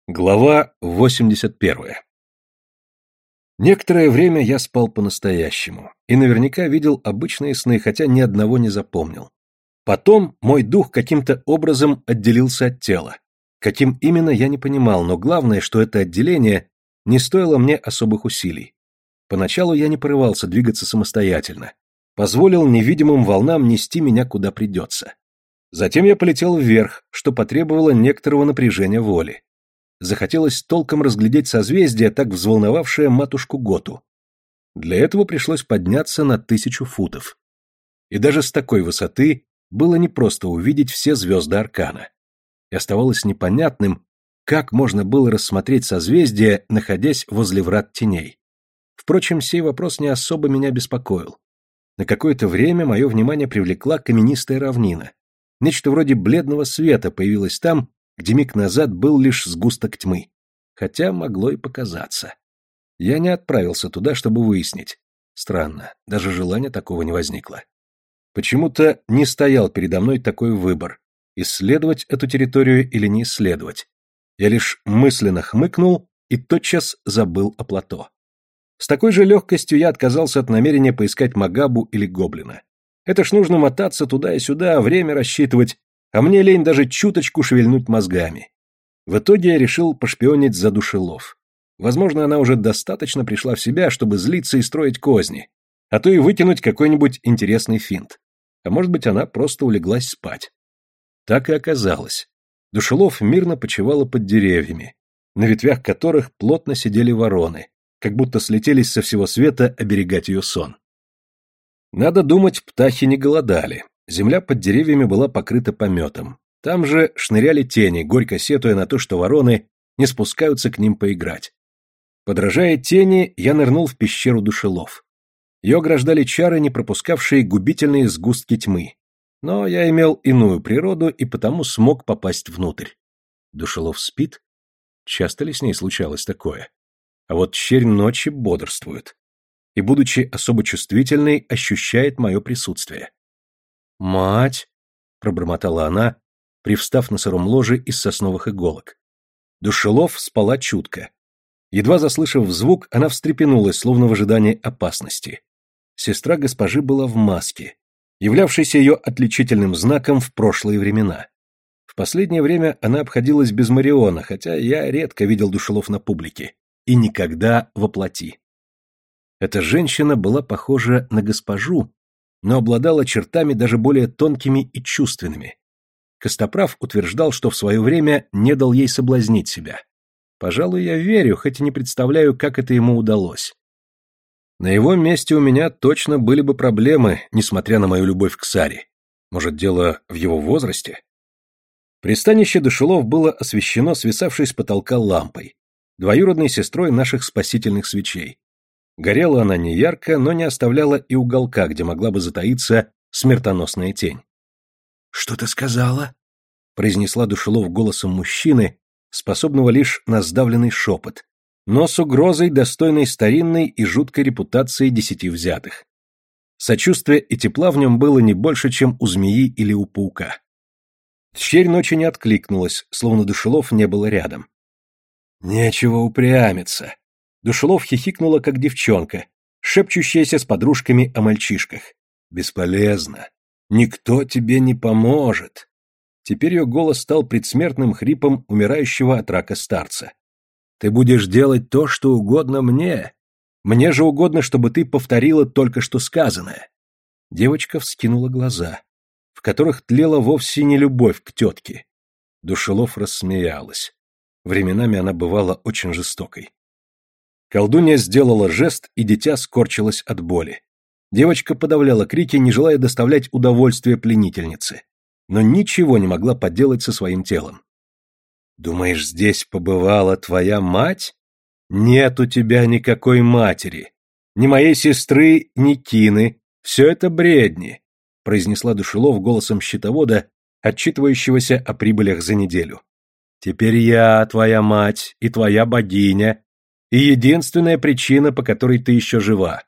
Глава 81. Некоторое время я спал по-настоящему и наверняка видел обычные сны, хотя ни одного не запомнил. Потом мой дух каким-то образом отделился от тела. Каким именно, я не понимал, но главное, что это отделение не стоило мне особых усилий. Поначалу я не порывался двигаться самостоятельно, позволил невидимым волнам нести меня куда придется. Затем я полетел вверх, что потребовало некоторого напряжения воли. Захотелось толком разглядеть созвездие, так взволновавшее матушку Готу. Для этого пришлось подняться на 1000 футов. И даже с такой высоты было непросто увидеть все звезды Аркана. И оставалось непонятным, как можно было рассмотреть созвездие, находясь возле врат теней. Впрочем, сей вопрос не особо меня беспокоил. На какое-то время мое внимание привлекла каменистая равнина. Нечто вроде бледного света появилось там, где миг назад был лишь сгусток тьмы. Хотя могло и показаться. Я не отправился туда, чтобы выяснить. Странно, даже желания такого не возникло. Почему-то не стоял передо мной такой выбор, исследовать эту территорию или не исследовать. Я лишь мысленно хмыкнул и тотчас забыл о плато. С такой же легкостью я отказался от намерения поискать Магабу или Гоблина. Это ж нужно мотаться туда и сюда, время рассчитывать, а мне лень даже чуточку шевельнуть мозгами. В итоге я решил пошпионить за Душелов. Возможно, она уже достаточно пришла в себя, чтобы злиться и строить козни, а то и выкинуть какой-нибудь интересный финт. А может быть, она просто улеглась спать. Так и оказалось. Душелов мирно почивала под деревьями, на ветвях которых плотно сидели вороны, как будто слетелись со всего света оберегать ее сон. Надо думать, птахи не голодали. Земля под деревьями была покрыта пометом. Там же шныряли тени, горько сетуя на то, что вороны не спускаются к ним поиграть. Подражая тени, я нырнул в пещеру Душелов. Ее ограждали чары, не пропускавшие губительные сгустки тьмы. Но я имел иную природу и потому смог попасть внутрь. Душелов спит? Часто ли с ней случалось такое? А вот чернь ночи бодрствует. И, будучи особо чувствительной, ощущает мое присутствие. «Мать!» — пробормотала она, привстав на сыром ложе из сосновых иголок. Душелов спала чутко. Едва заслышав звук, она встрепенулась, словно в ожидании опасности. Сестра госпожи была в маске, являвшейся ее отличительным знаком в прошлые времена. В последнее время она обходилась без Мариона, хотя я редко видел Душелов на публике, и никогда во плоти. Эта женщина была похожа на госпожу, но обладала чертами даже более тонкими и чувственными. Костоправ утверждал, что в свое время не дал ей соблазнить себя. Пожалуй, я верю, хоть и не представляю, как это ему удалось. На его месте у меня точно были бы проблемы, несмотря на мою любовь к Саре. Может, дело в его возрасте? Пристанище Душелов было освещено свисавшей с потолка лампой, двоюродной сестрой наших спасительных свечей. Горела она не ярко, но не оставляла и уголка, где могла бы затаиться смертоносная тень. «Что ты сказала?» — произнесла Душелов голосом мужчины, способного лишь на сдавленный шепот, но с угрозой, достойной старинной и жуткой репутации 10 взятых. Сочувствия и тепла в нем было не больше, чем у змеи или у паука. Черь ночи не откликнулась, словно Душелов не было рядом. «Нечего упрямиться», — Душелов хихикнула, как девчонка, шепчущаяся с подружками о мальчишках. «Бесполезно. Никто тебе не поможет». Теперь ее голос стал предсмертным хрипом умирающего от рака старца. «Ты будешь делать то, что угодно мне. Мне же угодно, чтобы ты повторила только что сказанное». Девочка вскинула глаза, в которых тлела вовсе не любовь к тетке. Душелов рассмеялась. Временами она бывала очень жестокой. Колдунья сделала жест, и дитя скорчилось от боли. Девочка подавляла крики, не желая доставлять удовольствие пленительнице, но ничего не могла поделать со своим телом. «Думаешь, здесь побывала твоя мать? Нет у тебя никакой матери. Ни моей сестры, ни Кины. Все это бредни», — произнесла Душелов голосом счетовода, отчитывающегося о прибылях за неделю. «Теперь я твоя мать и твоя богиня, и единственная причина, по которой ты еще жива».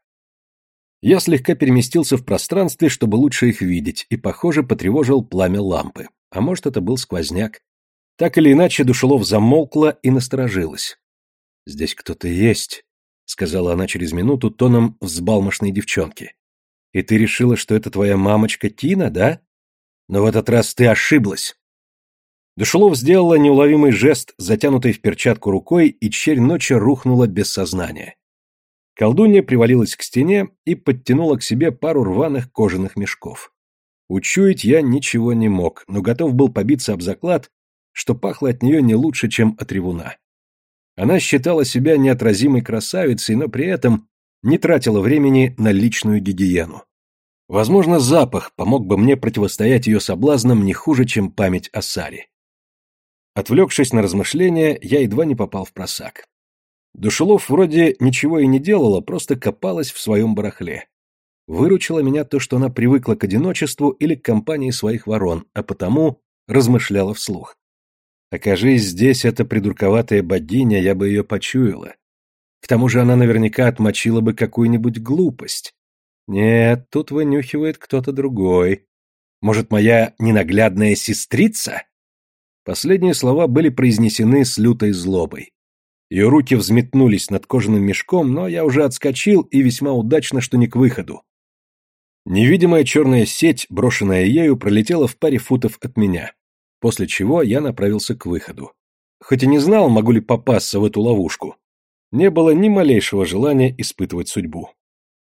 Я слегка переместился в пространстве, чтобы лучше их видеть, и, похоже, потревожил пламя лампы. А может, это был сквозняк. Так или иначе, Душелов замолкла и насторожилась. «Здесь кто-то есть», — сказала она через минуту тоном взбалмошной девчонки. «И ты решила, что это твоя мамочка Тина, да? Но в этот раз ты ошиблась». Душелов сделала неуловимый жест, затянутой в перчатку рукой, и черь ночи рухнула без сознания. Колдунья привалилась к стене и подтянула к себе пару рваных кожаных мешков. Учуять я ничего не мог, но готов был побиться об заклад, что пахло от нее не лучше, чем от ревуна. Она считала себя неотразимой красавицей, но при этом не тратила времени на личную гигиену. Возможно, запах помог бы мне противостоять ее соблазнам не хуже, чем память о Саре. Отвлекшись на размышления, я едва не попал в просак. Душелов вроде ничего и не делала, просто копалась в своем барахле. Выручило меня то, что она привыкла к одиночеству или к компании своих ворон, а потому размышляла вслух. Окажись здесь эта придурковатая богиня, я бы ее почуяла. К тому же она наверняка отмочила бы какую-нибудь глупость. Нет, тут вынюхивает кто-то другой. Может, моя ненаглядная сестрица? Последние слова были произнесены с лютой злобой. Ее руки взметнулись над кожаным мешком, но я уже отскочил, и весьма удачно, что не к выходу. Невидимая черная сеть, брошенная ею, пролетела в паре футов от меня, после чего я направился к выходу. Хоть и не знал, могу ли попасться в эту ловушку, не было ни малейшего желания испытывать судьбу.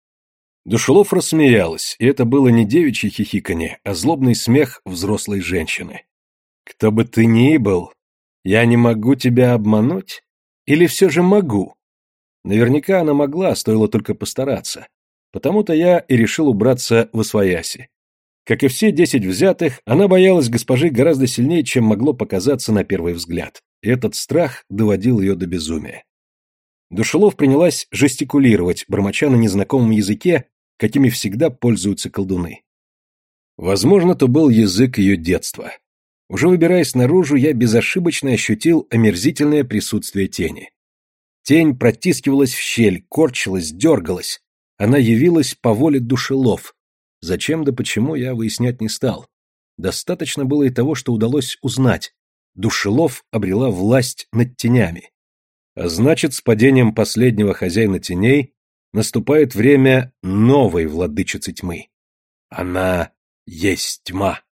Душелов рассмеялась, и это было не девичье хихиканье, а злобный смех взрослой женщины. «Кто бы ты ни был, я не могу тебя обмануть? Или все же могу?» Наверняка она могла, стоило только постараться. Потому-то я и решил убраться в освояси. Как и все 10 взятых, она боялась госпожи гораздо сильнее, чем могло показаться на первый взгляд. И этот страх доводил ее до безумия. Душелов принялась жестикулировать, бормоча на незнакомом языке, какими всегда пользуются колдуны. Возможно, то был язык ее детства. Уже выбираясь наружу, я безошибочно ощутил омерзительное присутствие тени. Тень протискивалась в щель, корчилась, дергалась. Она явилась по воле Душелов. Зачем да почему, я выяснять не стал. Достаточно было и того, что удалось узнать. Душелов обрела власть над тенями. А значит, с падением последнего хозяина теней наступает время новой владычицы тьмы. Она есть тьма.